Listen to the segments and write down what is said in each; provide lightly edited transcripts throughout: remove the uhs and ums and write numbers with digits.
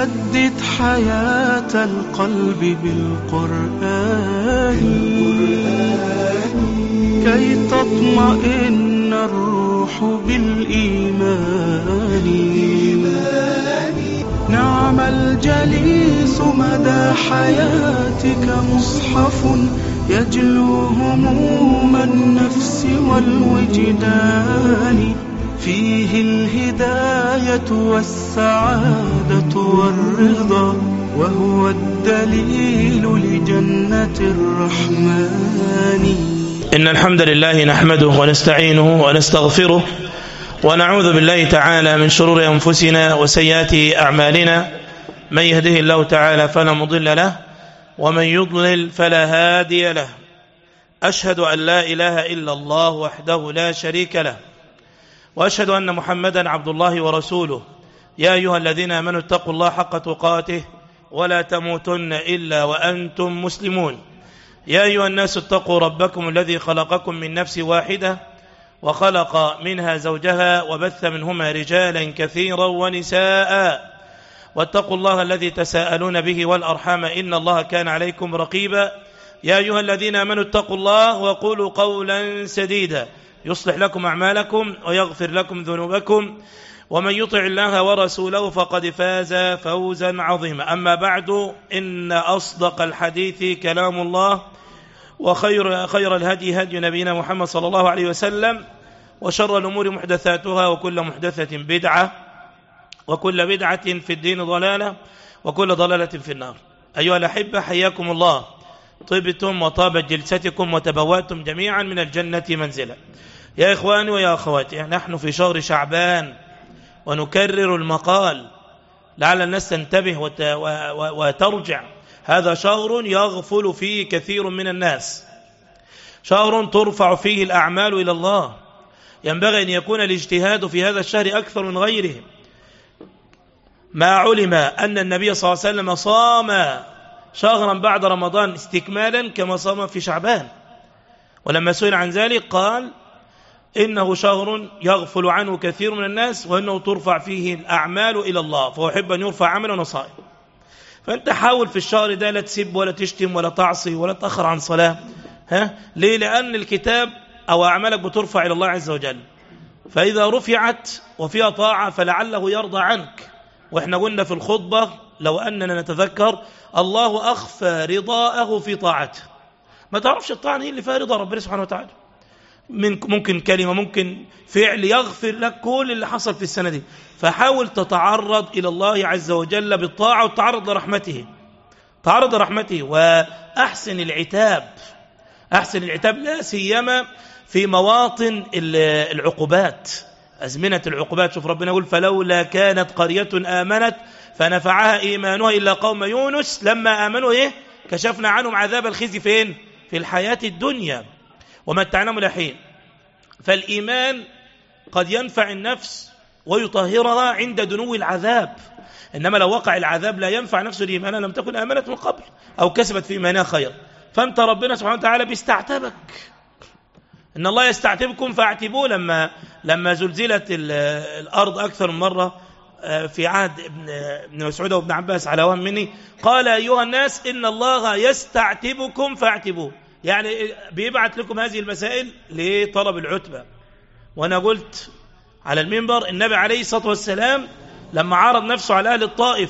جدد حياة القلب بالقرآن كي تطمئن الروح بالإيمان. نعم الجليس مدى حياتك مصحف يجلو هموم النفس والوجدان، فيه الهداية والسعادة والرضا، وهو الدليل لجنة الرحمن. إن الحمد لله نحمده ونستعينه ونستغفره ونعوذ بالله تعالى من شرور أنفسنا وسيئات أعمالنا، من يهده الله تعالى فلا مضل له ومن يضلل فلا هادي له. أشهد أن لا إله إلا الله وحده لا شريك له، وأشهد أن محمدا عبد الله ورسوله. يا أيها الذين آمنوا اتقوا الله حق تقاته ولا تموتن إلا وأنتم مسلمون. يا أيها الناس اتقوا ربكم الذي خلقكم من نفس واحدة وخلق منها زوجها وبث منهما رجالا كثيرا ونساء، واتقوا الله الذي تساءلون به والأرحام إن الله كان عليكم رقيبا. يا أيها الذين آمنوا اتقوا الله وقولوا قولا سديدا يصلح لكم أعمالكم ويغفر لكم ذنوبكم، ومن يطع الله ورسوله فقد فاز فوزا عظيما. أما بعد، إن أصدق الحديث كلام الله، وخير الهدي هدي نبينا محمد صلى الله عليه وسلم، وشر الأمور محدثاتها، وكل محدثة بدعة، وكل بدعة في الدين ضلالة، وكل ضلالة في النار. أيها الأحبة، حياكم الله، طبتم وطابت جلستكم وتبوأتم جميعا من الجنة منزلا. يا إخواني ويا أخواتي، نحن في شهر شعبان، ونكرر المقال لعل الناس تنتبه وترجع. هذا شهر يغفل فيه كثير من الناس، شهر ترفع فيه الأعمال إلى الله. ينبغي أن يكون الاجتهاد في هذا الشهر أكثر من غيره. ما علم أن النبي صلى الله عليه وسلم صام شهرا بعد رمضان استكمالا كما صام في شعبان، ولما سئل عن ذلك قال إنه شهر يغفل عنه كثير من الناس، وإنه ترفع فيه الأعمال إلى الله، فهو يحب أن يرفع عمله ونصائب. فأنت حاول في الشهر ده لا تسب ولا تشتم ولا تعصي ولا تأخر عن صلاة. ليه؟ لأن الكتاب أو أعمالك بترفع إلى الله عز وجل، فإذا رفعت وفيها طاعة فلعله يرضى عنك. وإحنا قلنا في الخطبة لو أننا نتذكر، الله أخفى رضاءه في طاعته. ما تعرفش الطاعة هي اللي فيها رضا ربنا سبحانه وتعالى. ممكن كلمة، ممكن فعل يغفر لك كل اللي حصل في السنة دي. فحاول تتعرض إلى الله عز وجل بالطاعة، وتتعرض لرحمته، تعرض لرحمته. وأحسن العتاب، أحسن العتاب لا سيما في مواطن العقوبات، أزمنة العقوبات. شوف ربنا يقول فلولا كانت قرية آمنت فنفعها إيمانها إلا قوم يونس لما آمنوا كشفنا عنهم عذاب الخزي فين؟ في الحياة الدنيا ومتعناهم إلى حين. فالإيمان قد ينفع النفس ويطهرها عند دنو العذاب، إنما لو وقع العذاب لا ينفع نفس الإيمان لم تكن آمنت من قبل أو كسبت في إيمانها خير. فأنت ربنا سبحانه وتعالى بيستعتبك، إن الله يستعتبكم فاعتبوه. لما زلزلت الأرض أكثر من مرة في عهد ابن مسعود وابن عباس على وهم مني، قال أيها الناس إن الله يستعتبكم فاعتبوه، يعني بيبعث لكم هذه المسائل لطلب العتبة. وأنا قلت على المنبر النبي عليه الصلاة والسلام لما عرض نفسه على أهل الطائف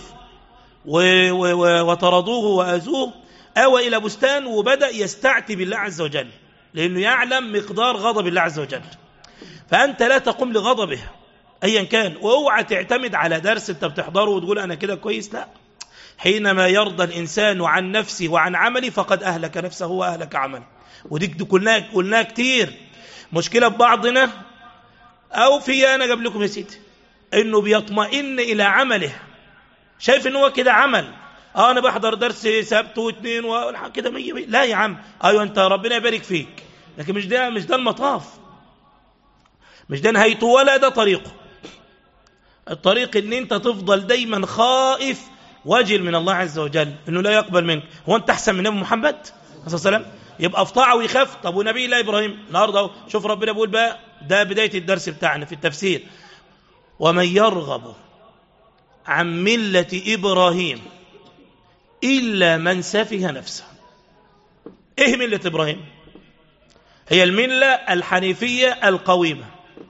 وطردوه وأذوه، أوى إلى بستان وبدأ يستعتب الله عز وجل، لأنه يعلم مقدار غضب الله عز وجل. فأنت لا تقوم لغضبه أيا كان، واوعى تعتمد على درس أنت بتحضره وتقول أنا كده كويس. لا، حينما يرضى الإنسان عن نفسه وعن عمله فقد أهلك نفسه وأهلك عمله. وديك قلناها كتير. مشكلة ببعضنا أو في أنا قبل لكم يا سيدي، إنه بيطمئن إلى عمله، شايف إنه هو كده عمل. أنا بحضر درس سبت واثنين كده 100. لا يا عم، أيوة أنت ربنا يبارك فيك، لكن مش ده المطاف، مش ده نهايته ولا ده طريقه. الطريق إن أنت تفضل دايما خائف واجل من الله عز وجل إنه لا يقبل منك. هو أنت أحسن من نبي محمد صلى الله عليه وسلم؟ يبقى في طاعة ويخاف. طب ونبي الله إبراهيم النهارده شوف ربنا بيقول بقى، ده بداية الدرس بتاعنا في التفسير، ومن يرغب عن ملة إبراهيم إلا من سفه نفسه. إيه ملة إبراهيم؟ هي الملة الحنيفية القويمة.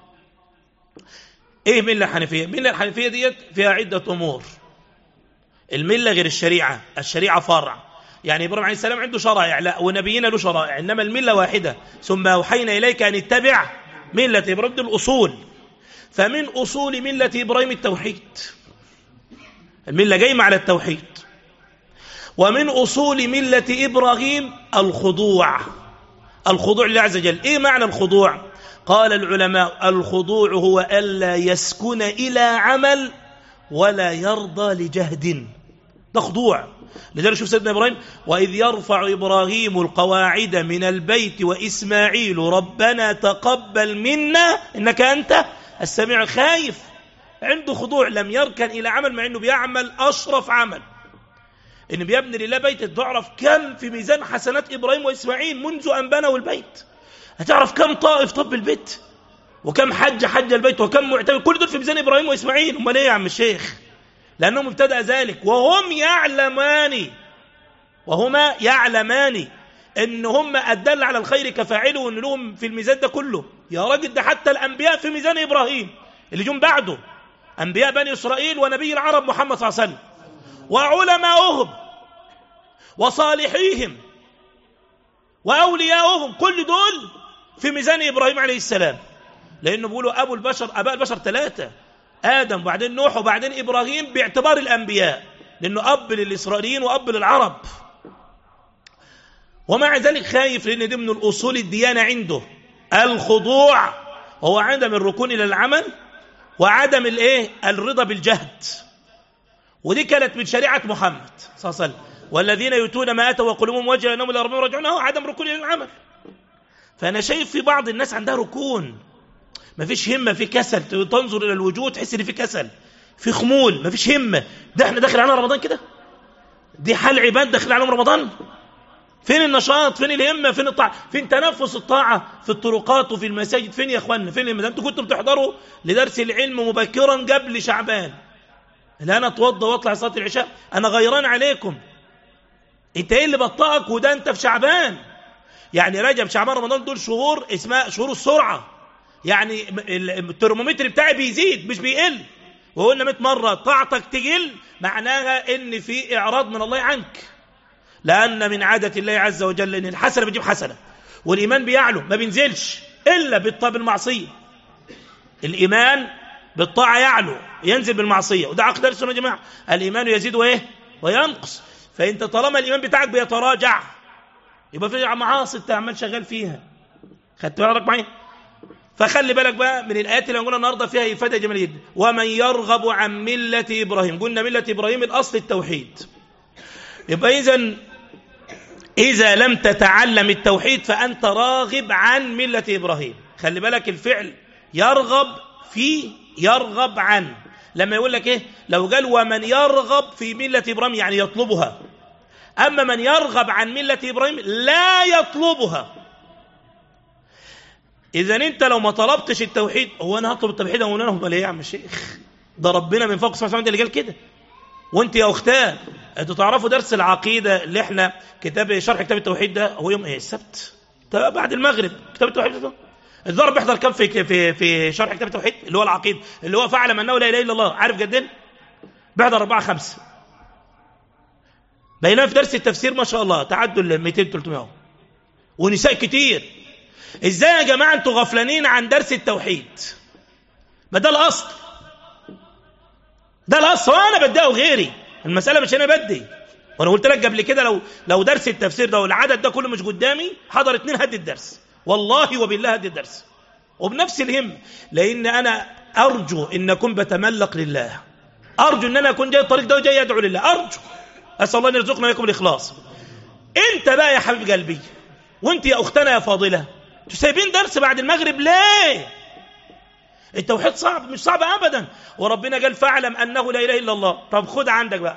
إيه ملة حنيفية؟ الملة الحنيفية ديت فيها عدة أمور. الملة غير الشريعة، الشريعة فرع، يعني إبراهيم عليه السلام عنده شرائع، لا ونبينا له شرائع، إنما الملة واحدة. ثم أوحينا إليك أن اتبع ملة إبراهيم، دي الأصول. فمن أصول ملة إبراهيم التوحيد، الملة جاية على التوحيد. ومن أصول ملة إبراهيم الخضوع، الخضوع لله عز وجل. إيه معنى الخضوع؟ قال العلماء الخضوع هو ألا يسكن إلى عمل ولا يرضى لجهد، ده خضوع. لذلك شوف سيدنا إبراهيم: وإذ يرفع إبراهيم القواعد من البيت وإسماعيل ربنا تقبل منا إنك أنت السميع. خايف، عنده خضوع، لم يركن إلى عمل مع أنه بيعمل أشرف عمل، إن بيبني لله بيت. تعرف كم في ميزان حسنات إبراهيم وإسماعيل منذ أن بنوا البيت؟ هتعرف كم طائف طب البيت، وكم حج البيت، وكم معتمر، كل دول في ميزان إبراهيم وإسماعيل. أمال إيه يا عم الشيخ؟ لأنهم ابتدأ ذلك وهما يعلمان إن هم الدل على الخير كفاعله، وإن لهم في الميزان ده كله. يا راجل ده حتى الأنبياء في ميزان إبراهيم اللي جم بعده، أنبياء بني إسرائيل ونبي العرب محمد صلى الله عليه وسلم وعلماؤهم وصالحيهم وأولياؤهم، كل دول في ميزان إبراهيم عليه السلام. لأنه بيقولوا أباء البشر 3: آدم وبعدين نوح وبعدين إبراهيم، باعتبار الأنبياء، لأنه أب للإسرائيليين وأب للعرب. ومع ذلك خايف، لأن دي من الأصول الديانة عنده الخضوع، وهو عدم الركون إلى العمل وعدم الرضا بالجهد. ودي كانت من شريعة محمد صلى الله عليه وسلم: والذين يؤتون ما آتوا وقلوبهم وجلة أنهم إلى ربهم راجعون، عدم ركون إلى العمل. فأنا شايف في بعض الناس عندها ركون، ما فيش همة، في كسل، تنظر إلى الوجود تحس إن في كسل، في خمول، ما فيش همة. ده احنا داخل على رمضان كده، دي حال عباد داخل عليهم رمضان. فين النشاط؟ فين الهمة؟ فين الطاعة؟ فين تنفس الطاعة في الطرقات وفي المساجد؟ فين يا اخوانا؟ فين الهمة؟ انتوا كنتوا بتحضروا لدرس العلم مبكرا قبل شعبان، لا انا اتوضى واطلع صلاة العشاء، انا غيران عليكم. انت ايه اللي بطأك؟ وده انت في شعبان. يعني رجب شعبان رمضان دول شهور اسمها شهور السرعة، يعني الترمومتر بتاعي بيزيد مش بيقل. وقلنا 100 مرة طاعتك تقل معناها ان في اعراض من الله عنك، لأن من عادة الله عز وجل ان الحسنة بتجيب حسنة، والإيمان بيعلو ما بينزلش إلا بالمعصية. الإيمان بالطاعة يعلو، ينزل بالمعصية، وده عقيدة السنة يا جماعة: الإيمان يزيد وينقص. فأنت طالما الإيمان بتاعك بيتراجع يبقى في معاصي انت عمال شغال فيها. خدت بالك معايا؟ فخلي بالك بقى من الآيات اللي هنقولها النهارده فيها إفادة جميلة جدا. ومن يرغب عن ملة إبراهيم، قلنا ملة إبراهيم الأصل التوحيد. يبقى إذا لم تتعلم التوحيد فأنت راغب عن ملة إبراهيم. خلي بالك الفعل يرغب فيه، يرغب عن. لما يقول لك لو قال ومن يرغب في ملة إبراهيم يعني يطلبها، أما من يرغب عن ملة إبراهيم لا يطلبها. إذن أنت لو ما طلبتش التوحيد، هو أنا هطلب التوحيد أو أنا ليه يا عم الشيخ؟ ده ربنا من فوق سبحانه وتعالى اللي قال كده. وانت يا اختان انتوا تعرفوا درس العقيدة اللي احنا شرح كتاب التوحيد ده هو يوم السبت بعد المغرب. كتاب التوحيد ده الضرب بيحضر كم في شرح كتاب التوحيد اللي هو العقيدة اللي هو فاعلم انه لا اله الا الله، عارف جدين بيحضر 4-5، بينما في درس التفسير ما شاء الله تعدوا ال 200-300 ونساء كتير. ازاي يا جماعة انتوا غفلانين عن درس التوحيد؟ ما ده الاصل، ده الاصل، وانا بديه غيري. المسألة مش انا بدي، وانا قلت لك قبل كده لو درس التفسير ده والعدد ده كله مش قدامي حضر 2 هدي الدرس، والله وبالله هدي الدرس وبنفس الهم. لان انا ارجو ان اكون بتملق لله، ارجو ان انا اكون جاي الطريق ده وجاي ادعو لله، ارجو اسال الله ان يرزقنا وياكم الاخلاص. انت بقى يا حبيب قلبي وانت يا اختنا يا فاضله انتوا سايبين درس بعد المغرب ليه؟ التوحيد صعب؟ مش صعب ابدا، وربنا قال فاعلم انه لا اله الا الله. طب خد عندك بقى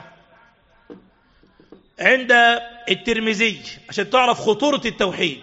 عند الترمذي عشان تعرف خطورة التوحيد،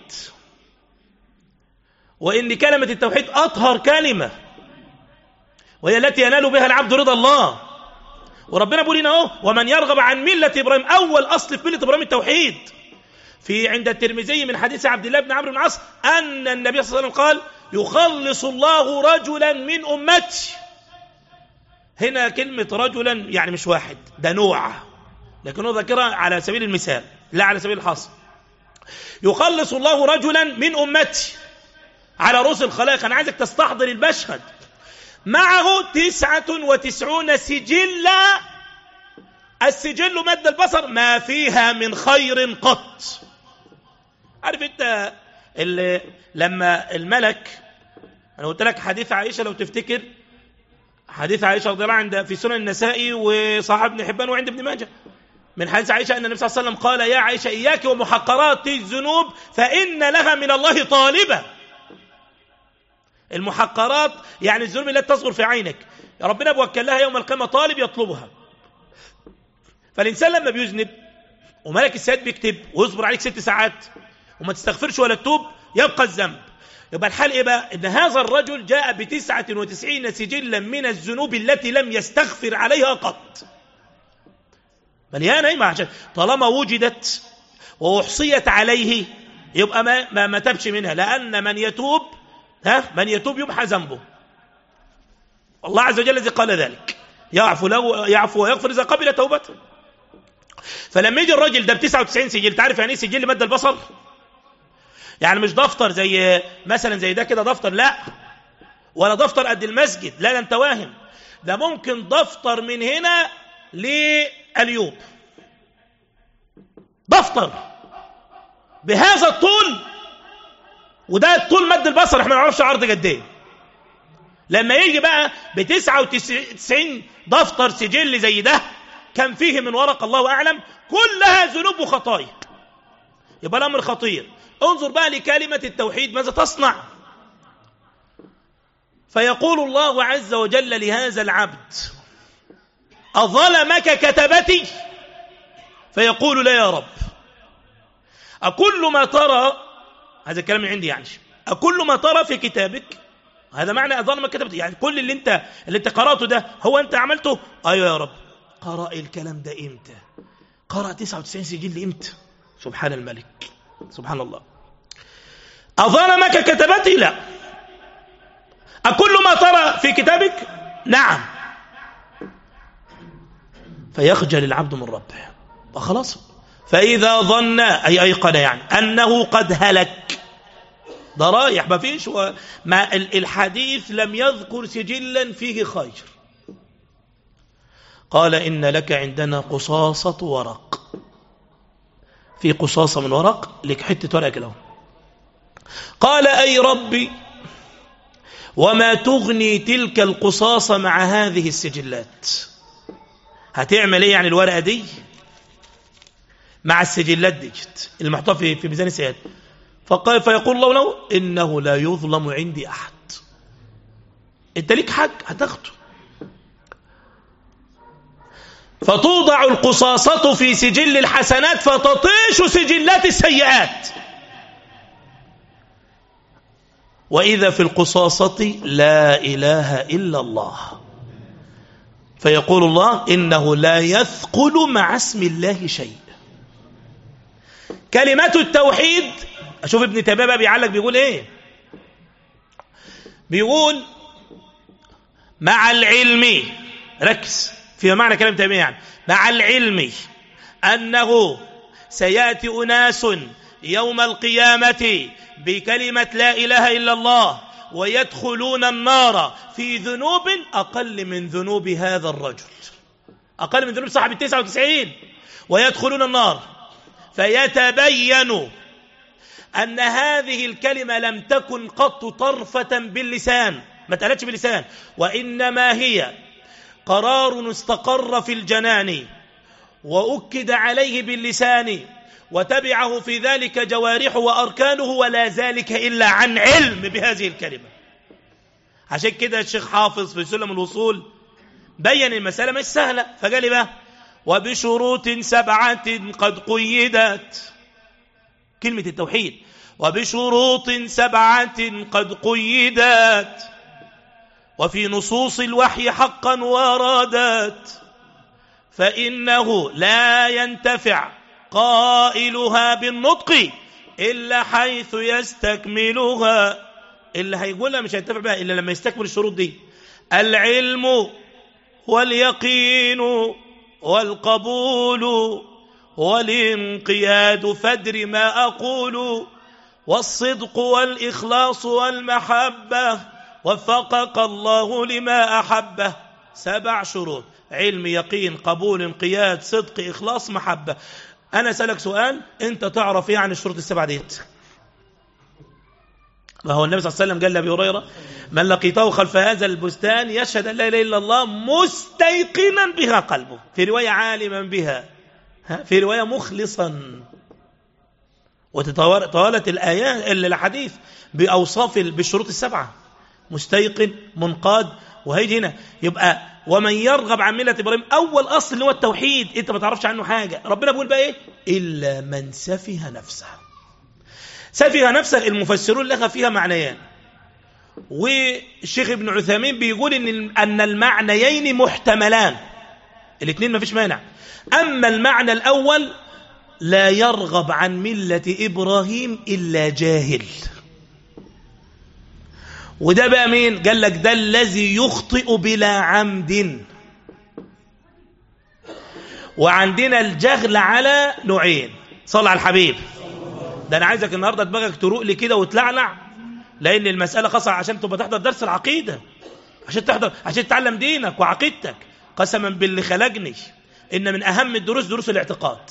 وان كلمة التوحيد اطهر كلمة، وهي التي ينال بها العبد رضا الله، وربنا بيقول لنا اهو ومن يرغب عن ملة إبراهيم، أول أصل في ملة إبراهيم التوحيد. في عند الترمذي من حديث عبد الله بن عمرو بن العاص أن النبي صلى الله عليه وسلم قال يخلص الله رجلا من أمتي. هنا كلمة رجلا يعني مش واحد، ده نوع، لكنه ذكرها على سبيل المثال لا على سبيل الحصر. يخلص الله رجلا من أمتي على رؤوس الخلائق. أنا عايزك تستحضر المشهد. معه 99 سجلا، السجل مد البصر ما فيها من خير قط. عارف انت لما الملك، انا قلت لك حديث عائشة لو تفتكر، حديث عائشة رضي الله عنها في سنن النسائي وصحيح ابن حبان وعند ابن ماجه، من حديث عائشة أن النبي صلى الله عليه وسلم قال يا عائشة إياك ومحقرات الذنوب فإن لها من الله طالبة. المحقرات يعني الذنوب التي تصغر في عينك، ربنا بوكل لها يوم القيامة طالب يطلبها. فالإنسان لما بيذنب وملك السيد بيكتب ويصبر عليك 6 ساعات وما تستغفرش ولا تتوب، يبقى الذنب. يبقى الحال إيه بقى؟ إن هذا الرجل جاء ب99 سجلا من الذنوب التي لم يستغفر عليها قط. مليانة ايه؟ عشان طالما وجدت وأحصيت عليه يبقى ما تبش منها، لأن من يتوب من يتوب يمحى ذنبه. الله عز وجل الذي قال ذلك يعفو ويغفر إذا قبل توبته. فلما يجي الراجل ده ب99 سجل، تعرف يعني ايه سجل مد البصر؟ يعني مش دفتر زي مثلا زي ده كده دفتر، لا، ولا دفتر قد المسجد، لا، انت واهم. ده ممكن دفتر من هنا لأليوب، دفتر بهذا الطول، وده الطول مد البصر، احنا ما نعرفش عرض قد ايه. لما يجي بقى ب99 دفتر سجل زي ده كان فيه من ورق الله أعلم كلها ذنوب وخطايا، يبقى الأمر خطير. انظر بقى لكلمة التوحيد ماذا تصنع. فيقول الله عز وجل لهذا العبد أظلمك كتبتي؟ فيقول لا يا رب. أكل ما ترى، هذا الكلام من عندي يعني، أكل ما ترى في كتابك، هذا معنى أظلمك كتبتي، يعني كل اللي انت قرأته ده هو انت عملته؟ أيوة يا رب. قرأ الكلام ده امتى؟ قرأ 99 سجل امتى؟ سبحان الملك، سبحان الله. أظلمك كتبتي؟ لا. أكل ما ترى في كتابك؟ نعم. فيخجل العبد من ربه وخلاص. فإذا ظن أي أيقن يعني أنه قد هلك، ده رايح ما فيش، ما الحديث لم يذكر سجلا فيه خير. قال إن لك عندنا قصاصة ورق، في قصاصة من ورق، لك حتة ورق له. قال أي ربي وما تغني تلك القصاصة مع هذه السجلات؟ هتعمل ايه يعني الورقة دي مع السجلات دي المحطوطة في ميزان السيئات؟ فيقول الله له إنه لا يظلم عندي أحد، انت ليك حق هتاخده. فتوضع القصاصة في سجل الحسنات فتطيش سجلات السيئات. وإذا في القصاصة لا إله إلا الله، فيقول الله إنه لا يثقل مع اسم الله شيء. كلمة التوحيد، أشوف ابن تيمية بقى بيعلق بيقول إيه؟ بيقول مع العلم، ركز في معنى كلام تيمية، يعني مع العلم أنه سيأتي أناس يوم القيامة بكلمة لا إله إلا الله ويدخلون النار في ذنوب أقل من ذنوب هذا الرجل، أقل من ذنوب صاحب 99، ويدخلون النار. فيتبين أن هذه الكلمة لم تكن قط طرفة باللسان، ما تقالتش باللسان، وإنما هي قرار استقر في الجنان وأكد عليه باللسان وتبعه في ذلك جوارحه وأركانه، ولا ذلك إلا عن علم بهذه الكلمة. عشان كده الشيخ حافظ في سلم الوصول بين المسألة مش سهلة، فقال بقى وبشروط 7 قد قيدت، كلمة التوحيد وبشروط 7 قد قيدت وفي نصوص الوحي حقا وردت فإنه لا ينتفع قائلها بالنطق إلا حيث يستكملها. اللي هيقولها مش هينتفع بها إلا لما يستكمل الشروط دي: العلم واليقين والقبول والانقياد فادر ما أقول والصدق والإخلاص والمحبة وفقك الله لما أحبه. 7 شروط: علم، يقين، قبول، انقياد، صدق، إخلاص، محبة. أنا أسألك سؤال، أنت تعرف إيه عن الشروط ال7 ديت؟ ما هو النبي صلى الله عليه وسلم قال لأبي هريرة: من لقيته خلف هذا البستان يشهد أن لا إله إلا الله مستيقنا بها قلبه، في رواية عالما بها، في رواية مخلصا. وتطالت الآيات الحديث بأوصاف بالشروط ال7: مستيقن، منقاد. وهيجي هنا يبقى ومن يرغب عن ملة إبراهيم، أول أصل اللي هو التوحيد، أنت ما تعرفش عنه حاجة. ربنا بيقول بقى إيه؟ إلا من سفه نفسه. سفه نفسه المفسرون لها فيها معنيان، والشيخ ابن عثيمين بيقول أن المعنيين محتملان، الاثنين ما فيش مانع. أما المعنى الأول: لا يرغب عن ملة إبراهيم إلا جاهل. وده بقى مين؟ قال لك ده الذي يخطئ بلا عمد. وعندنا الجهل على نوعين. صل على الحبيب. ده أنا عايزك النهاردة دماغك تروق لي كده وتلعلع، لأن المسألة خاصة عشان تبقى تحضر درس العقيدة، عشان تتعلم دينك وعقيدتك. قسما باللي خلقني إن من أهم الدروس دروس الاعتقاد.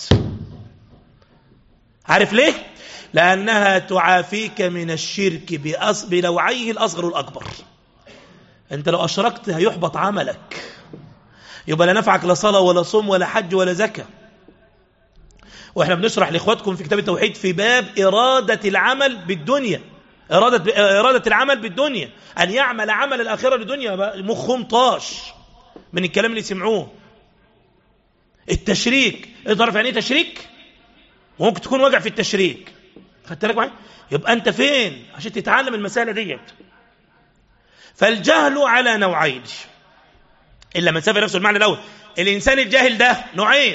عارف ليه؟ لأنها تعافيك من الشرك بنوعيه الأصغر والأكبر. أنت لو أشركت هيحبط عملك، يبقى لا نفعك لا صلاة ولا صوم ولا حج ولا زكاة. وإحنا بنشرح لإخواتكم في كتاب التوحيد في باب إرادة العمل بالدنيا، إرادة العمل بالدنيا، أن يعمل عمل الآخرة لدنيا. مخهم طاش من الكلام اللي سمعوه. التشريك، تعرف يعني إيه تشريك؟ ممكن تكون واقع في التشريك. خدت بالك معايا؟ يبقى أنت فين عشان تتعلم المسألة ديت؟ فالجهل على نوعين، إلا من سفه نفسه. المعنى الأول: الإنسان الجاهل ده نوعين: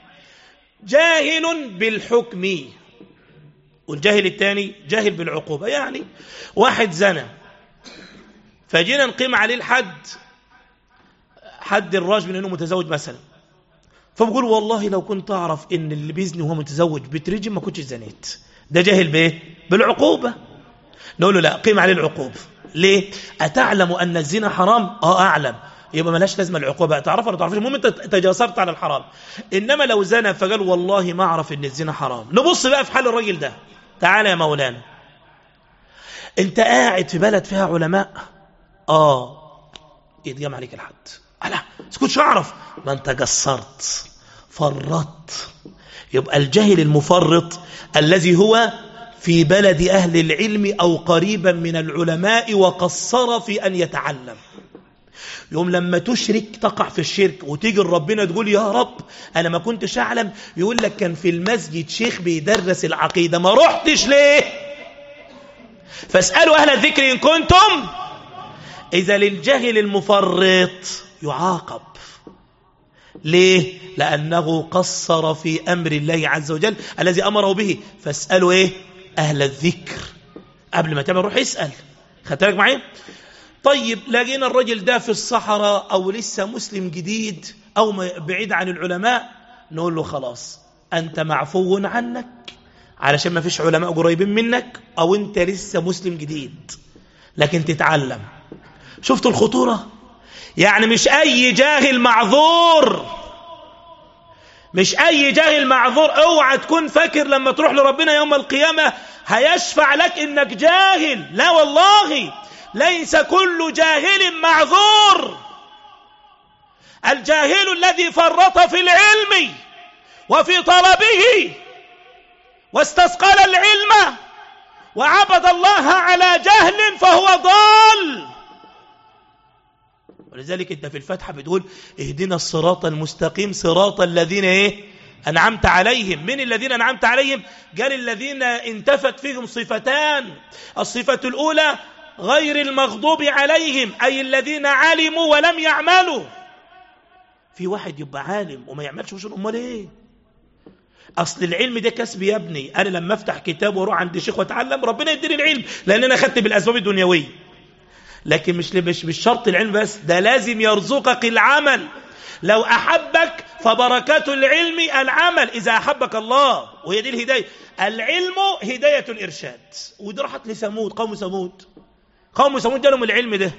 جاهل بالحكم، والجاهل الثاني جاهل بالعقوبة. يعني واحد زنى فجينا نقيم عليه حد الراجل انه متزوج مثلا، فبقول والله لو كنت اعرف ان اللي بيزني وهو متزوج بترجم ما كنتش زنيت. ده جاهل بايه؟ بالعقوبة. نقول له لا، قيم عليه العقوبة. ليه؟ أتعلم أن الزنا حرام؟ أعلم. يبقى ملاش لازمه العقوبة، تعرفها ولا تعرفش، المهم انت تجاسرت على الحرام. انما لو زنى فقال والله ما اعرف ان الزنا حرام، نبص بقى في حال الراجل ده. تعالى يا مولانا، انت قاعد في بلد فيها علماء، يتجمع عليك الحد. لا اسكتش، اعرف، ما انت قصرت، فرطت. يبقى الجاهل المفرط الذي هو في بلد اهل العلم او قريبا من العلماء وقصر في ان يتعلم. يوم لما تشرك تقع في الشرك وتيجي ربنا تقول يا رب أنا ما كنتش أعلم، يقول لك كان في المسجد شيخ بيدرس العقيدة ما رحتش ليه؟ فاسألوا أهل الذكر إن كنتم. إذا للجاهل المفرط يعاقب. ليه؟ لأنه قصر في أمر الله عز وجل الذي أمره به. فاسألوا أهل الذكر قبل ما تعمل، روح اسأل. خدت بالك معايا؟ طيب لقينا الرجل ده في الصحراء أو لسه مسلم جديد أو بعيد عن العلماء، نقول له خلاص أنت معفو عنك علشان ما فيش علماء قريبين منك، أو أنت لسه مسلم جديد لكن تتعلم. شفتوا الخطورة؟ يعني مش أي جاهل معذور، مش أي جاهل معذور. اوعى تكون فاكر لما تروح لربنا يوم القيامة هيشفع لك إنك جاهل. لا والله، ليس كل جاهل معذور. الجاهل الذي فرط في العلم وفي طلبه واستثقل العلم وعبد الله على جهل فهو ضال. ولذلك انت في الفاتحة بتقول اهدنا الصراط المستقيم صراط الذين أنعمت عليهم. من الذين أنعمت عليهم؟ قال الذين انتفت فيهم صفتان. الصفة الأولى غير المغضوب عليهم، أي الذين علموا ولم يعملوا. في واحد يبقى عالم وما يعملش وشون، امال ايه؟ اصل العلم ده كسب يا ابني. انا لما افتح كتاب واروح عند شيخ واتعلم ربنا يديني العلم، لان انا خدت بالاسباب الدنيويه. لكن مش شرط العلم بس، ده لازم يرزقك العمل. لو احبك فبركات العلم العمل اذا احبك الله، وهي دي الهدايه. العلم هدايه الارشاد، ودي راحت لثمود. قوم ثمود جالهم العلم ده،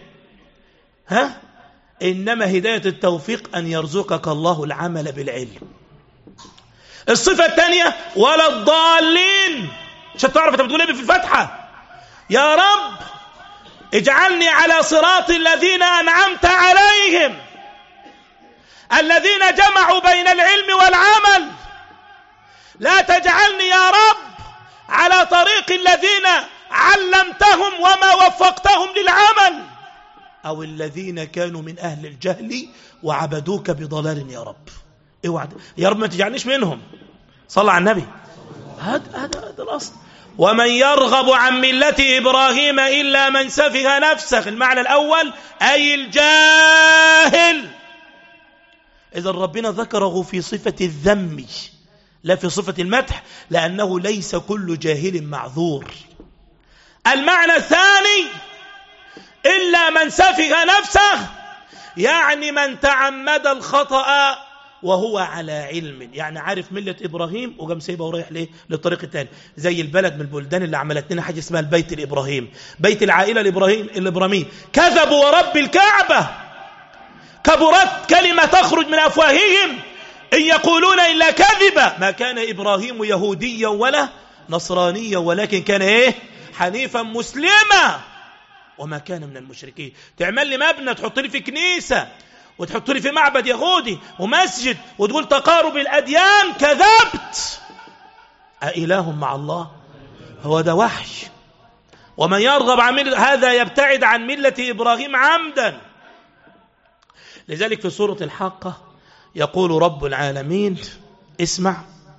انما هدايه التوفيق ان يرزقك الله العمل بالعلم. الصفه الثانيه ولا الضالين، عشان تعرف انت بتقول ايه في الفاتحه. يا رب اجعلني على صراط الذين انعمت عليهم الذين جمعوا بين العلم والعمل، لا تجعلني يا رب على طريق الذين علمتهم وما وفقتهم للعمل، أو الذين كانوا من أهل الجهل وعبدوك بضلال يا رب. اوعى يا رب ما تجعلنيش منهم. صلى على النبي. هذا الأصل. ومن يرغب عن ملة إبراهيم إلا من سفه نفسه. المعنى الأول أي الجاهل. إذا ربنا ذكره في صفة الذم لا في صفة المدح، لأنه ليس كل جاهل معذور. المعنى الثاني إلا من سفه نفسه، يعني من تعمد الخطأ وهو على علم، يعني عارف ملة إبراهيم وقام سايبه ورايح ليه للطريق الثاني. زي البلد من البلدان اللي عملت لنا حاجة اسمها البيت الإبراهيم، بيت العائلة الإبراهيمي. كذبوا ورب الكعبة، كبرت كلمة تخرج من أفواههم إن يقولون إلا كذبا. ما كان إبراهيم يهوديا ولا نصرانيا، ولكن كان حنيفا مسلما وما كان من المشركين. تعمل لي مبنى تحط لي في كنيسة وتحط لي في معبد يهودي ومسجد وتقول تقارب الأديان، كذبت. أإله مع الله؟ هو ده وحش. ومن يرغب عن ملة هذا يبتعد عن ملة إبراهيم عمدا. لذلك في سورة الحاقة يقول رب العالمين، اسمع: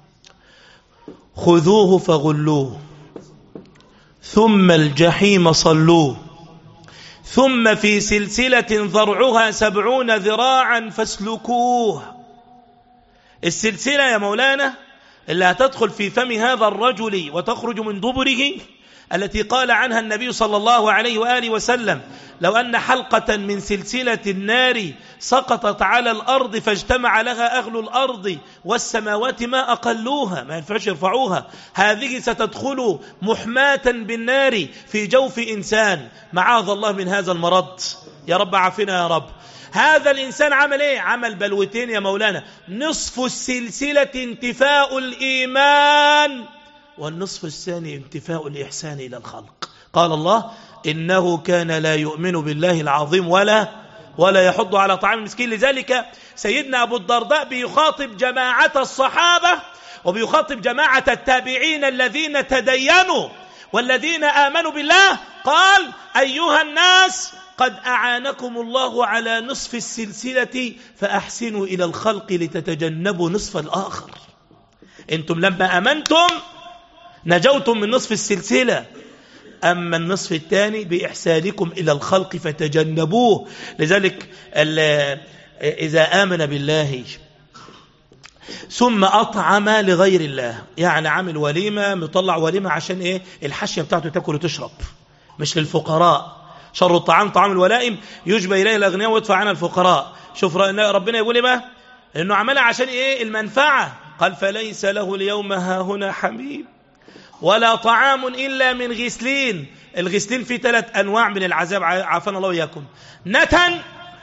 خذوه فغلوه ثم الجحيم صلوه ثم في سلسلة ذرعها 70 ذراعا فاسلكوه. السلسلة يا مولانا اللي هتدخل في فم هذا الرجل وتخرج من دبره، التي قال عنها النبي صلى الله عليه وآله وسلم: لو أن حلقة من سلسلة النار سقطت على الأرض فاجتمع لها أهل الأرض والسماوات ما أقلوها، ما ينفعش يرفعوها. هذه ستدخل محماة بالنار في جوف إنسان، معاذ الله من هذا المرض، يا رب عافنا يا رب. هذا الإنسان عمل إيه؟ عمل بلوتين يا مولانا: نصف السلسلة انتفاء الإيمان، والنصف الثاني انتفاء الإحسان إلى الخلق. قال الله: إنه كان لا يؤمن بالله العظيم ولا يحض على طعام المسكين. لذلك سيدنا أبو الدرداء بيخاطب جماعة الصحابة وبيخاطب جماعة التابعين الذين تدينوا والذين آمنوا بالله، قال: أيها الناس قد أعانكم الله على نصف السلسلة فأحسنوا إلى الخلق لتتجنبوا نصف الآخر. أنتم لما أمنتم نجوتم من نصف السلسلة، أما النصف الثاني بإحسانكم إلى الخلق فتجنبوه. لذلك إذا آمن بالله ثم أطعم لغير الله، يعني عامل وليمة، مطلع وليمة عشان الحشية بتاعته تأكل وتشرب، مش للفقراء. شر الطعام طعام الولائم يجبى إليه الأغنياء ويدفع عنها الفقراء. شوف ربنا يقول إيه؟ إنه عملها عشان المنفعة. قال: فليس له اليوم هاهنا حميم ولا طعام إلا من غسلين. الغسلين في 3 أنواع من العذاب، عافانا الله وإياكم. نتن،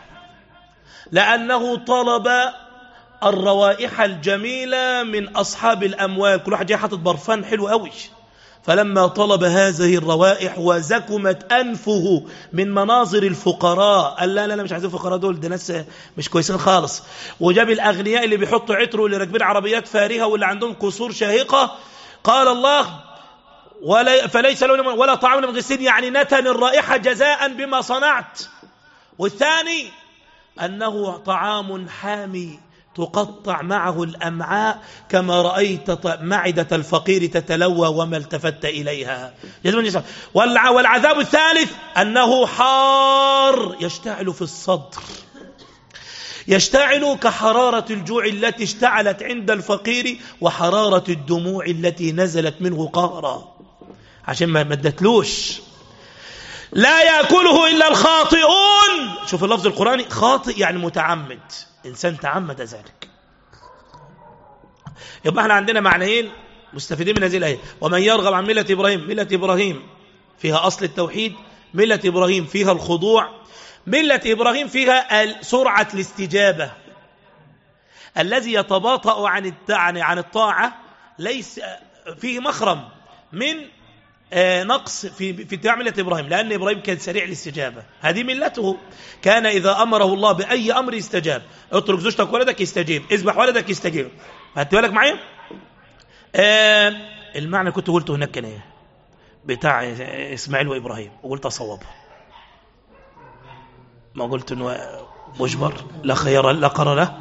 لأنه طلب الروائح الجميلة من أصحاب الأموال، كل واحد جاي حاطط برفان حلو قوي، فلما طلب هذه الروائح وزكمت أنفه من مناظر الفقراء، قال: لا مش عايزين الفقراء دول، ده ناس مش كويسين خالص. وجاب الأغنياء اللي بيحطوا عطر واللي راكبين عربيات فارهة واللي عندهم قصور شاهقة. قال الله: فليس له ولا طعام من غسلين، يعني نتن الرائحة جزاء بما صنعت. والثاني أنه طعام حامي تقطع معه الأمعاء كما رأيت معدة الفقير تتلوى وما التفت إليها. والعذاب الثالث أنه حار يشتعل في الصدر، يشتعل كحرارة الجوع التي اشتعلت عند الفقير وحرارة الدموع التي نزلت منه قهرا، عشان ما ادتلوش. لا يأكله إلا الخاطئون. شوف اللفظ القرآني، خاطئ يعني متعمد، إنسان تعمد ذلك. يبقى احنا عندنا معنيين مستفيدين من هذه الآية. ومن يرغب عن ملة إبراهيم، ملة إبراهيم فيها أصل التوحيد، ملة إبراهيم فيها الخضوع، ملة إبراهيم فيها سرعة الاستجابة. الذي يتباطأ عن الطاعة ليس فيه مخرم من نقص في اتباع ملة إبراهيم، لأن إبراهيم كان سريع الاستجابة. هذه ملته، كان إذا أمره الله بأي أمر يستجاب. اترك زوجتك ولدك يستجيب، اذبح ولدك يستجيب. هات بالك معايا. المعنى كنت قلته هناك كان ايه بتاع إسماعيل وإبراهيم، وقلت أصوبه. ما قلت إنه مجبر لا خير لا قرار له.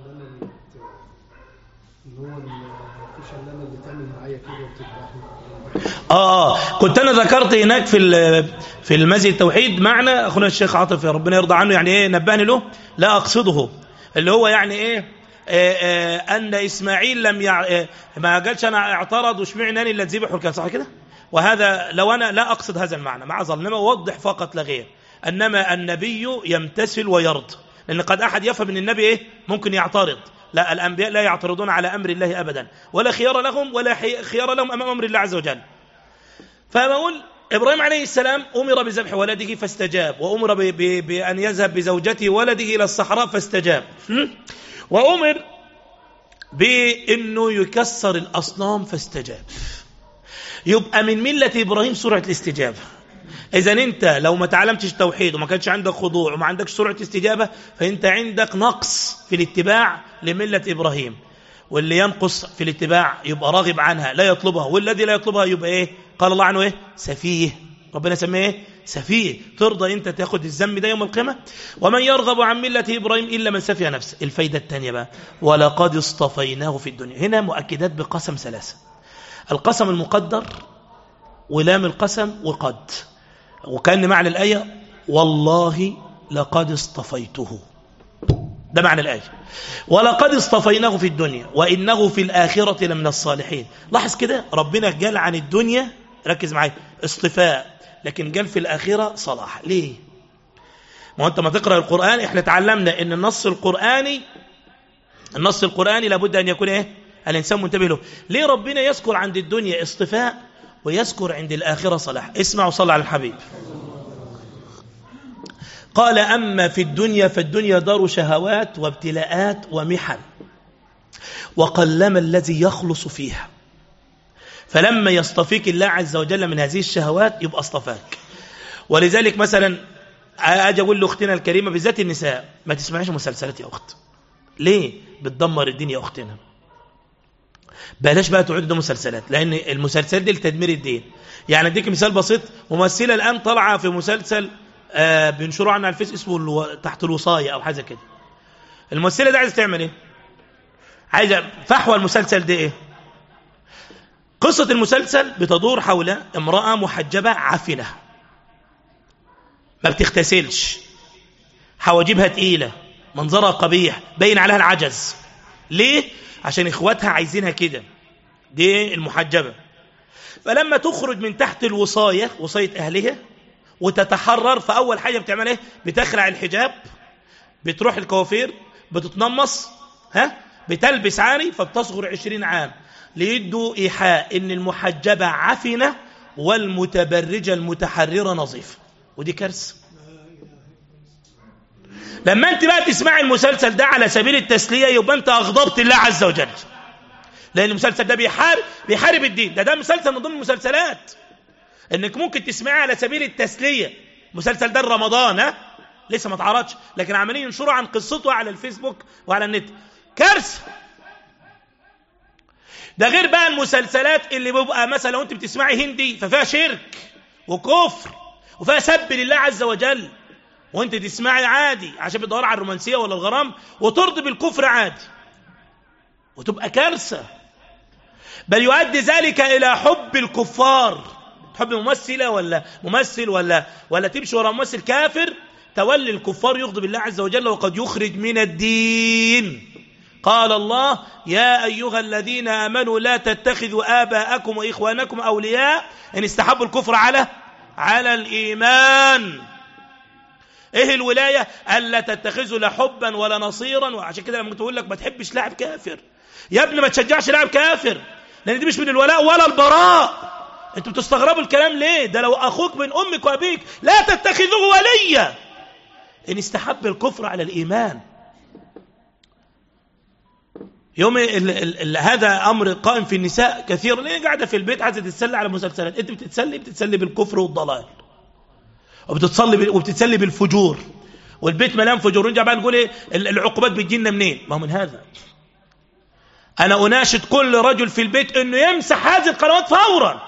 كنت أنا ذكرت هناك في المسجد التوحيد معنى أخونا الشيخ عاطف يا ربنا يرضى عنه، يعني إيه نبهني له، لا أقصده، اللي هو يعني إيه أن إسماعيل ما قالش أنا اعترض وشمعناني اللي تذبح والكلام، صح كده؟ وهذا لو أنا لا أقصد هذا المعنى مع ظل، إنما أوضح فقط لا غير، أنما النبي يمتثل ويرضى، لأن قد أحد يفهم من النبي إيه ممكن يعترض. لا، الأنبياء لا يعترضون على أمر الله أبدا، ولا خيار لهم أمام أمر الله عز وجل. فأقول إبراهيم عليه السلام أمر بذبح ولده فاستجاب، وأمر بأن يذهب بزوجته ولده إلى الصحراء فاستجاب، وأمر بأنه يكسر الأصنام فاستجاب. يبقى من ملة إبراهيم سرعة الاستجابة. إذن أنت لو ما تعلمتش التوحيد وما كانش عندك خضوع وما عندكش سرعة استجابة، فأنت عندك نقص في الاتباع لملة إبراهيم. واللي ينقص في الاتباع يبقى راغب عنها لا يطلبها، والذي لا يطلبها يبقى إيه؟ قال الله عنه إيه؟ سفيه. ربنا سميه إيه؟ سفيه. ترضى أنت تاخد الذنب ده يوم القيامة؟ ومن يرغب عن ملة إبراهيم إلا من سفيه نفسه. الفايدة الثانية بقى، ولقد اصطفيناه في الدنيا. هنا مؤكدات بقسم ثلاثة: القسم المقدر، ولام القسم، وقد. وكان معنى الآية والله لقد اصطفيته، ده معنى الآية. ولقد اصطفيناه في الدنيا وإنه في الآخرة لمن الصالحين. لاحظ كده، ربنا قال عن الدنيا، ركز معي، اصطفاء، لكن قال في الآخرة صلاح. ليه؟ ما أنت ما تقرأ القرآن، احنا تعلمنا ان النص القرآني لابد أن يكون ايه؟ الإنسان منتبه له. ليه ربنا يذكر عند الدنيا اصطفاء ويذكر عند الآخرة صلاح؟ اسمع وصل على الحبيب. قال أما في الدنيا فالدنيا دار شهوات وابتلاءات ومحن، وقلما الذي يخلص فيها. فلما يصطفيك الله عز وجل من هذه الشهوات يبقى اصطفاك. ولذلك مثلا أجي أقول لأختنا الكريمة بالذات النساء، ما تسمعيش مسلسلات يا أخت. ليه؟ بتدمر الدين يا أختنا. بلاش بقى تقعد ده مسلسلات، لأن المسلسلات دي لتدمير الدين. يعني اديك مثال بسيط، ممثلة الآن طالعة في مسلسل بينشروا عنه على الفيس اسمه تحت الوصاية أو حاجة كده. الممثلة دي عايزة تعمل إيه؟ عايزة فحوى المسلسل ده إيه؟ قصة المسلسل بتدور حول امرأة محجبة عفنة، ما بتغتسلش، حواجبها تقيلة، منظرها قبيح، باين عليها العجز. ليه؟ عشان إخواتها عايزينها كده، دي المحجبة. فلما تخرج من تحت الوصاية، وصاية أهلها، وتتحرر، فأول حاجة بتعمل إيه؟ بتخلع الحجاب، بتروح الكوافير، بتتنمص، بتلبس عاري، فبتصغر 20 عام ليدوا إيحاء إن المحجبة عفنة والمتبرجة المتحررة نظيفة. ودي كارثة. لما أنت بقى تسمع المسلسل ده على سبيل التسلية، يبقى أنت أغضبت الله عز وجل، لأن المسلسل ده بيحارب الدين. ده مسلسل من ضمن المسلسلات انك ممكن تسمعها على سبيل التسلية. مسلسل ده رمضان لسه ما اتعرضش، لكن عمالين ينشروا عن قصته على الفيسبوك وعلى النت. كارثة. ده غير بقى المسلسلات اللي بيبقى مثلا لو انت بتسمعي هندي ففيها شرك وكفر وفيها سب لله عز وجل، وانت تسمعي عادي عشان بتدور على الرومانسية ولا الغرام وترضي بالكفر عادي، وتبقى كارثة. بل يؤدي ذلك إلى حب الكفار. تحب ممثلة ولا ممثل ولا تمشي ورا ممثل كافر، تولي الكفار يغضب الله عز وجل وقد يخرج من الدين. قال الله: يا أيها الذين آمنوا لا تتخذوا آباءكم وإخوانكم أولياء إن استحبوا الكفر على الإيمان. إيه الولاية؟ ألا تتخذوا لا حبا ولا نصيرا. وعشان كده لما تقول لك ما تحبش لاعب كافر، يا ابني ما تشجعش لاعب كافر، لأن دي مش من الولاء ولا البراء. انتوا بتستغربوا الكلام ليه؟ ده لو أخوك من أمك وأبيك لا تتخذوه وليا إن استحب الكفر على الإيمان. يوم هذا أمر قائم في النساء كثيرا، لأن قاعدة في البيت عايزة تتسلى على مسلسلات. أنت بتتسلي بالكفر والضلال، وبتتسلي بالفجور، والبيت مليان فجور. ونرجع بقى نقول ايه العقوبات بتجينا منين؟ ما هو من هذا. أنا أناشد كل رجل في البيت إنه يمسح هذه القنوات فورا،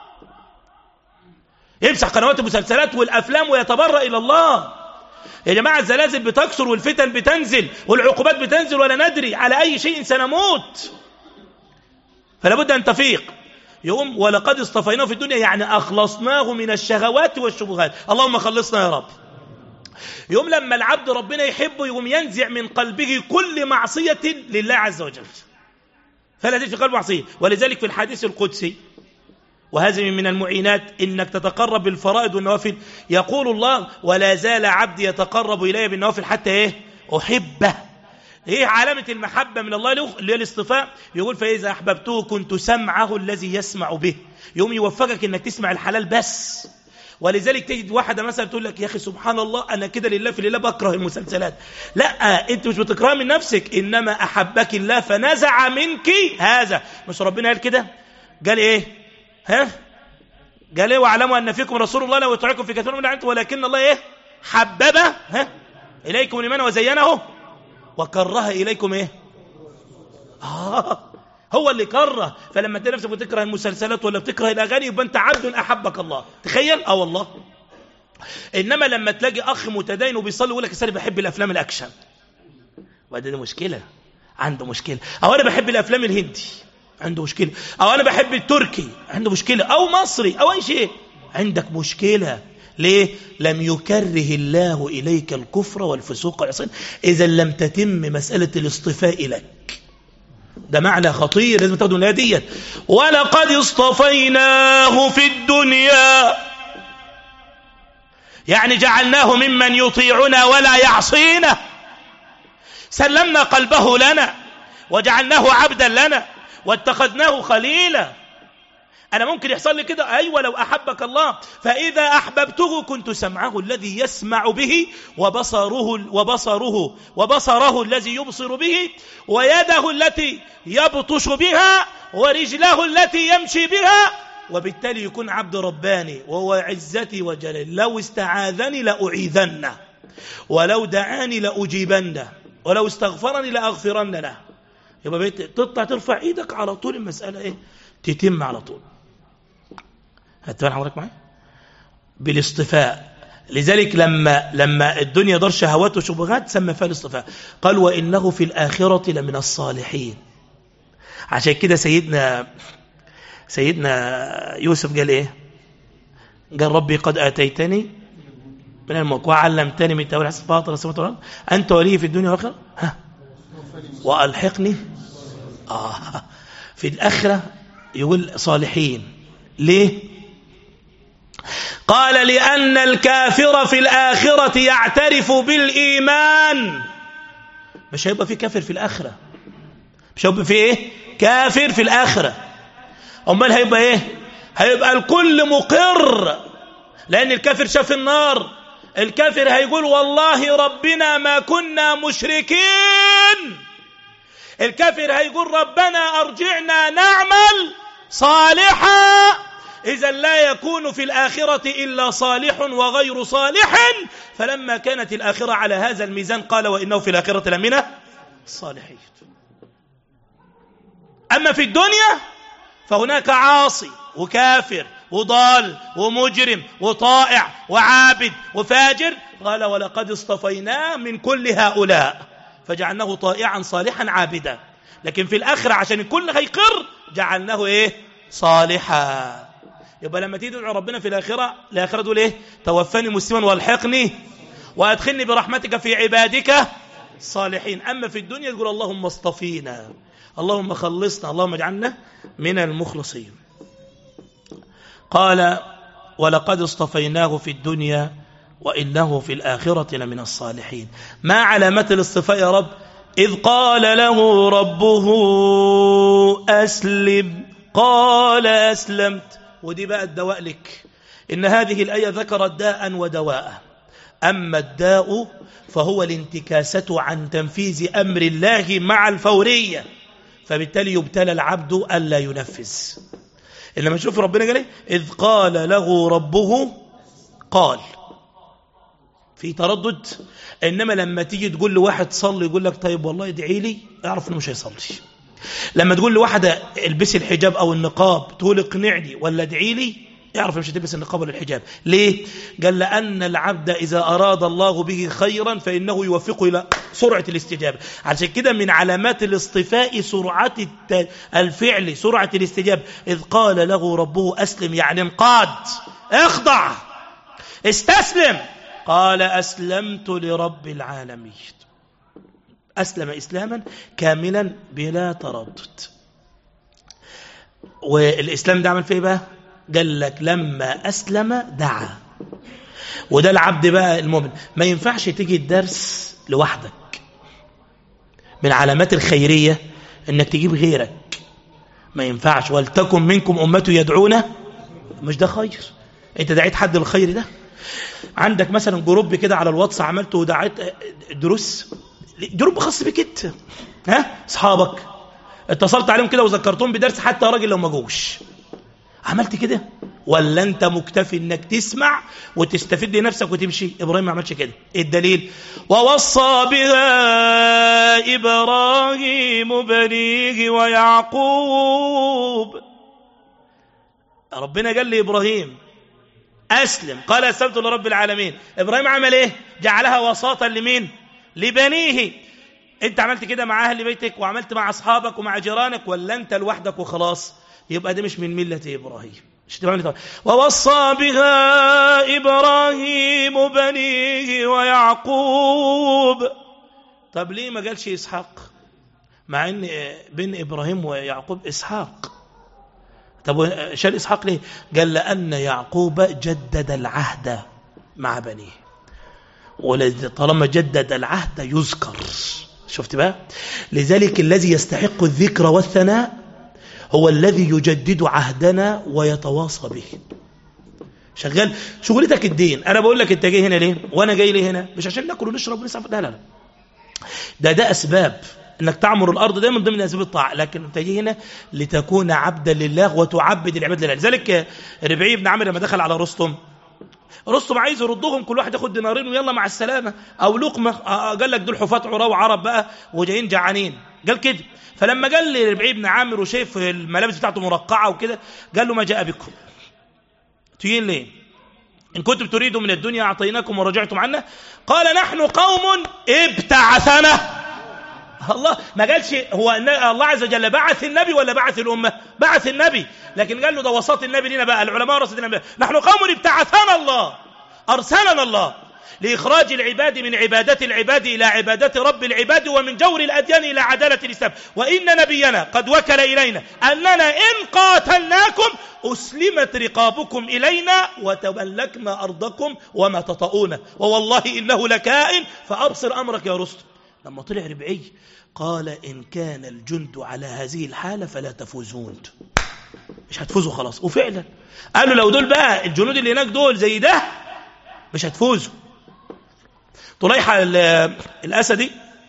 يمسح قنوات المسلسلات والأفلام ويتبرأ إلى الله. يا جماعة الزلازل بتكسر والفتن بتنزل والعقوبات بتنزل ولا ندري على أي شيء سنموت، فلا بد أن تفيق. يوم ولقد اصطفيناه في الدنيا يعني أخلصناه من الشهوات والشبهات. اللهم خلصنا يا رب. يوم لما العبد ربنا يحبه يوم ينزع من قلبه كل معصية لله عز وجل، فلا تجد في قلب معصية. ولذلك في الحديث القدسي، وهذه من المعينات إنك تتقرب بالفرائض والنوافل، يقول الله: ولا زال عبدي يتقرب إلي بالنوافل حتى أحبه. ايه علامة المحبة من الله له؟ اللي هي الاصطفاء. يقول: فإذا أحببته كنت سمعه الذي يسمع به. يوم يوفقك إنك تسمع الحلال بس. ولذلك تجد واحدة مثلا تقول لك: يا أخي سبحان الله أنا كده لله في لله بكره المسلسلات. لا، أنت مش بتكره من نفسك، إنما أحبك الله فنزع منك هذا. مش ربنا قال كده؟ قال إيه؟ قال إيه؟ واعلموا أن فيكم رسول الله لو يطيعكم في كثير من الأمر ولكن الله إيه؟ حبب إليكم الإيمان وزينه وكره إليكم إيه؟ هو اللي كره. فلما تلاقي نفسك بتكره المسلسلات ولا بتكره الأغاني يبقى أنت عبد أحبك الله. تخيل. والله. إنما لما تلاقي أخ متدين وبيصلي ويقول لك: أنا بحب الأفلام الأكشن، وده دي مشكلة، عنده مشكلة. أو أنا بحب الأفلام الهندي، عنده مشكلة. أو أنا بحب التركي، عنده مشكلة. أو مصري أو أي شيء، عندك مشكلة. ليه؟ لم يكره الله إليك الكفر والفسوق والعصيان إذا لم تتم مسألة الاصطفاء لك. ده معنى خطير لازم تاخدوا الآية ديت. ولقد اصطفيناه في الدنيا، يعني جعلناه ممن يطيعنا ولا يعصينا، سلمنا قلبه لنا وجعلناه عبدا لنا واتخذناه خليلا. أنا ممكن يحصل لي كده؟ أيوة، لو أحبك الله. فإذا أحببته كنت سمعه الذي يسمع به وبصره الذي يبصر به ويده التي يبطش بها ورجله التي يمشي بها. وبالتالي يكون عبد رباني. وهو عزتي وجلالي لو استعاذني لأعيذنه، ولو دعاني لأجيبنه، ولو استغفرني لأغفرن له. يبقى تطلع ترفع ايدك على طول، المسألة ايه؟ تتم على طول. هتفهم حضرتك معي؟ بالاصطفاء. لذلك لما الدنيا دار شهوات وشبهات سمى فيها الاصطفاء. قال: وإنه في الآخرة لمن الصالحين. عشان كده سيدنا يوسف قال ايه؟ قال: ربي قد آتيتني من الملك وعلمتني من تأويل الأحاديث فاطر السماوات والأرض أنت ولي في الدنيا والآخرة وألحقني في الآخرة. يقول صالحين. ليه؟ قال: لأن الكافر في الآخرة يعترف بالإيمان. مش هيبقى في كافر في الآخرة، مش هيبقى في ايه؟ كافر في الآخرة. أمال هيبقى ايه؟ هيبقى الكل مقر، لأن الكافر شاف النار. الكافر هيقول: والله ربنا ما كنا مشركين. الكافر هيقول: ربنا أرجعنا نعمل صالحا. إذا لا يكون في الآخرة إلا صالح وغير صالح. فلما كانت الآخرة على هذا الميزان قال: وإنه في الآخرة لمن الصالحين. أما في الدنيا فهناك عاصي وكافر وضال ومجرم وطائع وعابد وفاجر. قال: ولقد اصطفيناه من كل هؤلاء فجعلناه طائعا صالحا عابدا. لكن في الآخرة عشان الكل هيقر جعلناه ايه؟ صالحا. يبقى لما تيجي تدعو ربنا في الآخرة تقول ايه؟ توفني مسلما والحقني. وأدخلني برحمتك في عبادك الصالحين. أما في الدنيا تقول اللهم اصطفينا، اللهم خلصنا، اللهم اجعلنا من المخلصين. قال ولقد اصطفيناه في الدنيا وإنه في الآخرة لمن الصالحين. ما علامة الاصطفاء يا رب؟ إذ قال له ربه أسلم قال أسلمت. ودي بقى الدواء لك، إن هذه الآية ذكرت داء ودواء. أما الداء فهو الانتكاسة عن تنفيذ أمر الله مع الفورية، فبالتالي يبتلى العبد ألا ينفذ. إنما شوف ربنا قال إيه؟ إذ قال له ربه، قال في تردد. إنما لما تيجي تقول لواحد صلي يقول لك طيب والله ادعي لي، اعرف إنه مش هيصلي. لما تقول لواحدة البسي الحجاب أو النقاب تقول اقنعني ولا ادعي لي، اعرف مش هتلبس النقاب ولا الحجاب. ليه؟ قال لأن العبد إذا أراد الله به خيرا فإنه يوفقه إلى سرعة الاستجابة. عشان كده من علامات الاصطفاء سرعة الفعل، سرعة الاستجابة. إذ قال له ربه أسلم، يعني انقاد، اخضع، استسلم. قال أسلمت لرب العالمين. أسلم إسلاما كاملا بلا تردد. والإسلام ده عمل فيه بقى؟ قال لك لما أسلم دعا. وده العبد بقى المؤمن. ما ينفعش تيجي الدرس لوحدك. من علامات الخيرية انك تجيب غيرك، ما ينفعش. ولتكن منكم أمة يدعون، مش ده خير؟ انت دعيت حد للخير ده؟ عندك مثلا جروب كده على الواتس عملته ودعيت دروس، جروب خاص بك انت، اصحابك اتصلت عليهم كده وذكرتهم بدرس حتى راجل لو ما جوش، عملت كده؟ ولا انت مكتفي انك تسمع وتستفيد لنفسك وتمشي؟ ابراهيم ما عملش كده. ايه الدليل؟ ووصى بها ابراهيم بنيه ويعقوب. ربنا قال لابراهيم اسلم، قال اسلمت لرب العالمين. ابراهيم عمل ايه؟ جعلها وساطا لمين؟ لبنيه. انت عملت كده مع اهل بيتك وعملت مع اصحابك ومع جيرانك، ولا انت لوحدك وخلاص؟ يبقى ده مش من ملة ابراهيم. ووصى بها ابراهيم بنيه ويعقوب. طب ليه ما قالش اسحاق مع ان بين ابراهيم ويعقوب اسحاق؟ طب شال اسحاق ليه؟ قال لان يعقوب جدد العهد مع بنيه، وطالما جدد العهد يذكر. شفت بقى؟ لذلك الذي يستحق الذكر والثناء هو الذي يجدد عهدنا ويتواصى به. شغال شغلتك الدين. انا بقول لك انت جاي هنا ليه وانا جاي ليه هنا؟ مش عشان ناكل ونشرب ونسعف، لا لا لا، ده اسباب انك تعمر الارض، ده من ضمن اسباب الطاعه. لكن انت جاي هنا لتكون عبدا لله وتعبد العباد لله. لذلك ربيعي بن عمرو لما دخل على رستم عايز يردهم، كل واحد ياخد دينارين ويلا مع السلامه او لقمه. قال لك دول حفاة عراة وعرب بقى وجايين جعانين، قال كده. فلما قال لي ربيعي بن عامر وشايف الملابس بتاعته مرقعه وكده، قال له ما جاء بكم؟ تجين ليه؟ ان كنتم تريدوا من الدنيا اعطيناكم ورجعتم عنا. قال نحن قوم ابتعثنا الله. ما قالش هو الله عز وجل بعث النبي ولا بعث الامه؟ بعث النبي، لكن قال له ده وساط النبي لنا بقى، العلماء رصد النبي. نحن قوم ابتعثنا الله، ارسلنا الله لإخراج العباد من عبادة العباد إلى عبادة رب العباد، ومن جور الأديان إلى عدالة الإسلام. وإن نبينا قد وكل إلينا أننا إن قاتلناكم أسلمت رقابكم إلينا وتملكنا أرضكم وما تطؤون، ووالله إنه لكائن فأبصر أمرك يا رستم. لما طلع ربعي قال إن كان الجند على هذه الحالة فلا تفوزون، مش هتفوزوا خلاص. وفعلا قالوا لو دول بقى الجنود اللي هناك دول زي ده مش هتفوزوا. طليحة الأسدي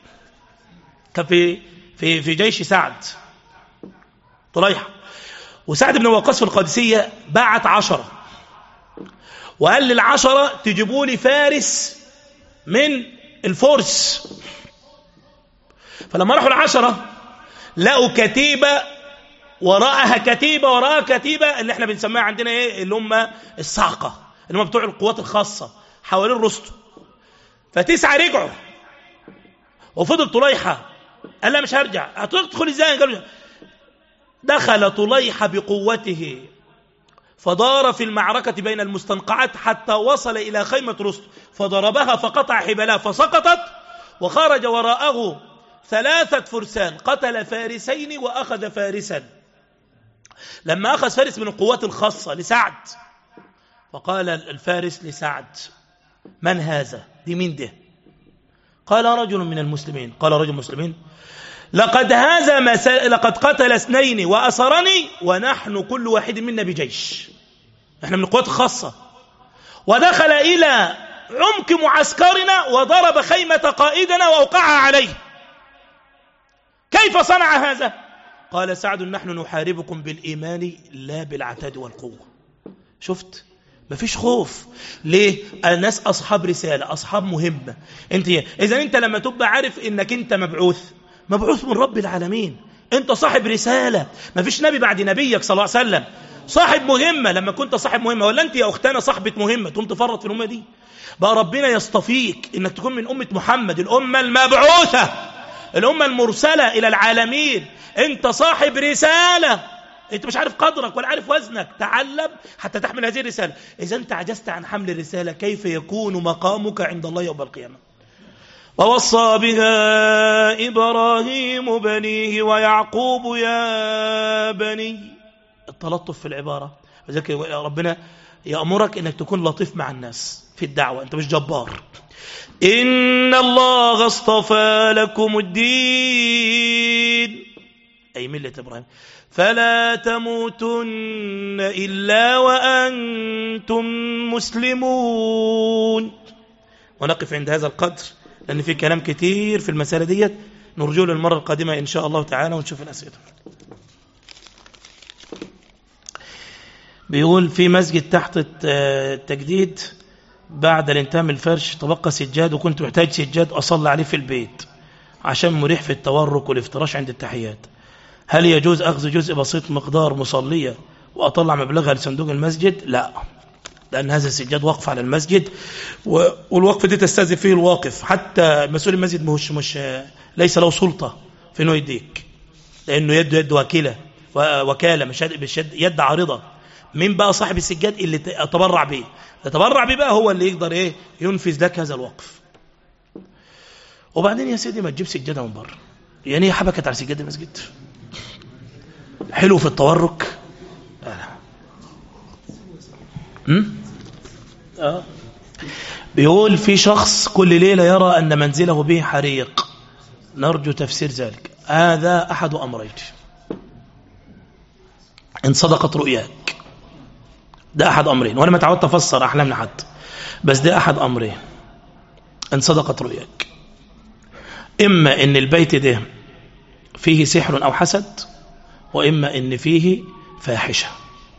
كان في جيش سعد، طليحة، وسعد بن وقاص في القادسية بعت 10 وقال لل10 تجيبوا لي فارس من الفرس. فلما راحوا ال10 لقوا كتيبة وراءها كتيبة وراءها كتيبة، اللي احنا بنسميها عندنا ايه؟ اللي هم الصعقة، اللي هم بتوع القوات الخاصة حوالين رستم. فتسعة رجعوا، وفضل طليحة قال لا مش هرجع. هتدخل ازاي؟ قالوا دخل طليحة بقوته فدار في المعركة بين المستنقعات حتى وصل إلى خيمة رستم فضربها فقطع حبالها فسقطت، وخرج وراءه 3 فرسان، قتل فارسين وأخذ فارسا. لما أخذ فارس من القوات الخاصة لسعد، فقال الفارس لسعد: من هذا؟ دي مين ده؟ قال: رجل من المسلمين. قال: رجل مسلمين؟ لقد قتل 2 وأسرني، ونحن كل واحد منا بجيش، احنا من القوات الخاصة، ودخل إلى عمق معسكرنا وضرب خيمة قائدنا وأوقعها عليه. كيف صنع هذا؟ قال سعد: نحن نحاربكم بالإيمان لا بالعتاد والقوة. شفت؟ مفيش خوف. ليه؟ الناس أصحاب رسالة، أصحاب مهمة. إذا أنت لما تبقى عارف إنك أنت مبعوث من رب العالمين، أنت صاحب رسالة، مفيش نبي بعد نبيك صلى الله عليه وسلم، صاحب مهمة. لما كنت صاحب مهمة، ولا أنت يا أختنا صاحبة مهمة تقوم تفرط في الأمة دي؟ بقى ربنا يصطفيك إنك تكون من أمة محمد، الأمة المبعوثة، الأمة المرسلة إلى العالمين. أنت صاحب رسالة، أنت مش عارف قدرك ولا عارف وزنك، تعلم حتى تحمل هذه الرسالة. إذا أنت عجزت عن حمل الرسالة، كيف يكون مقامك عند الله يوم القيامة؟ ووصى بها إبراهيم بنيه ويعقوب يا بني. التلطف في العبارة، وذلك ربنا يأمرك أنك تكون لطيف مع الناس في الدعوة، أنت مش جبار. إن الله اصطفى لكم الدين، أي ملة إبراهيم، فلا تموتن إلا وأنتم مسلمون. ونقف عند هذا القدر، لأن في كلام كتير في المسألة ديت، نرجو للمرة القادمة إن شاء الله تعالى ونشوف الأسئلة. بيقول: في مسجد تحت التجديد بعد الانتهاء من الفرش تبقى سجاد، وكنت محتاج سجاد أصلي عليه في البيت عشان مريح في التورك والافتراش عند التحيات. هل يجوز أخذ جزء بسيط مقدار مصلية وأطلع مبلغها لصندوق المسجد؟ لا، لأن هذا السجاد وقف على المسجد، والوقف دي تستاذن فيه الواقف. حتى مسؤول المسجد مش ليس له سلطة في انه يديك، لأنه يد وكالة، مش يد عارضة. مين بقى صاحب السجاد؟ اللي تبرع به، تتبرع به بقى هو اللي يقدر ينفذ لك هذا الوقف. وبعدين يا سيدي ما تجيب سجادة من بره، يعني هي حبكت على سجاد المسجد حلو في التورك. بيقول: في شخص كل ليلة يرى أن منزله به حريق، نرجو تفسير ذلك. هذا أحد أمرين: إن صدقت رؤياك، ده أحد أمرين، وأنا ما تعودت أفسر أحلام لحد، بس ده أحد أمرين. إن صدقت رؤياك، إما إن البيت ده فيه سحر أو حسد، وإما إن فيه فاحشة.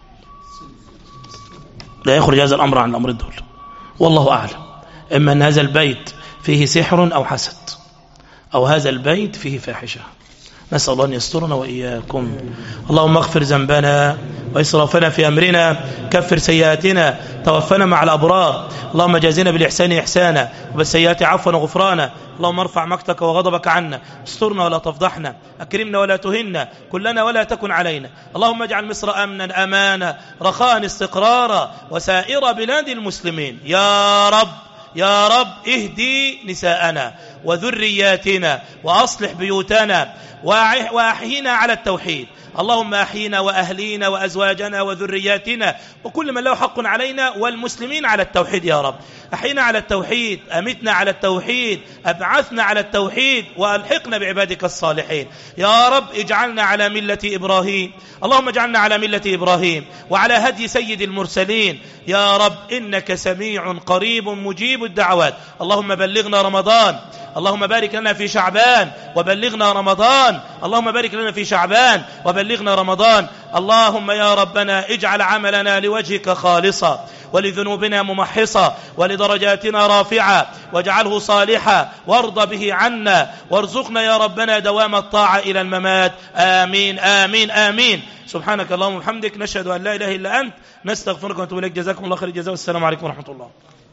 لا يخرج هذا الأمر عن الأمر دول، والله أعلم. إما أن هذا البيت فيه سحر أو حسد، أو هذا البيت فيه فاحشة. نسأل الله أن يسترنا وإياكم. اللهم اغفر ذنبنا وإسرافنا في أمرنا، كفر سيئاتنا، توفنا مع الأبرار. اللهم جازنا بالإحسان إحسانا وبالسيئات عفوا وغفرانا. اللهم ارفع مقتك وغضبك عنا، استرنا ولا تفضحنا، أكرمنا ولا تهنا، كلنا ولا تكن علينا. اللهم اجعل مصر أمنا أمانا رخاء استقرارا، وسائر بلاد المسلمين. يا رب يا رب اهدي نساءنا وذرياتنا وأصلح بيوتنا وأحينا على التوحيد. اللهم أحينا وأهلينا وأزواجنا وذرياتنا وكل من له حق علينا والمسلمين على التوحيد. يا رب أحينا على التوحيد، أمتنا على التوحيد، أبعثنا على التوحيد، وألحقنا بعبادك الصالحين. يا رب اجعلنا على ملة إبراهيم، اللهم اجعلنا على ملة إبراهيم وعلى هدي سيد المرسلين. يا رب إنك سميع قريب مجيب الدعوات. اللهم بلغنا رمضان، اللهم بارك لنا في شعبان وبلغنا رمضان، اللهم بارك لنا في شعبان وبلغنا رمضان. اللهم يا ربنا اجعل عملنا لوجهك خالصا، ولذنوبنا ممحصا، ولدرجاتنا رافعا، واجعله صالحا، وارض به عنا، وارزقنا يا ربنا دوام الطاعة إلى الممات. آمين آمين آمين. سبحانك اللهم وبحمدك، نشهد أن لا إله إلا أنت، نستغفرك ونتوب إليك. جزاكم الله خير الجزاء، والسلام عليكم ورحمة الله.